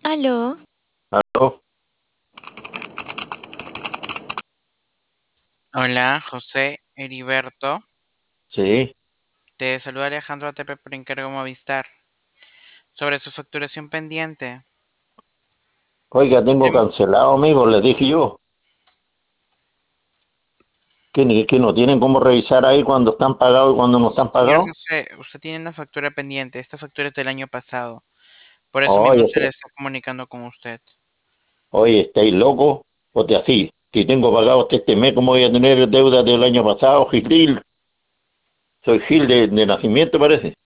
Aló, ¿Aló? Hola, José Heriberto. Sí. Te saluda Alejandro ATP por encargo Movistar. Sobre su facturación pendiente. Oiga, tengo Em, cancelado, amigo, le dije yo. Que no tienen cómo revisar ahí cuando están pagados y cuando no están Señor pagados. José, usted tiene una factura pendiente. Esta factura es del año pasado. Por eso mismo Oye, se le está comunicando con usted. oye, ¿estáis locos? O te así. Si tengo pagado hasta este mes, ¿cómo voy a tener deuda del año pasado? Gil, soy Gil de nacimiento, parece.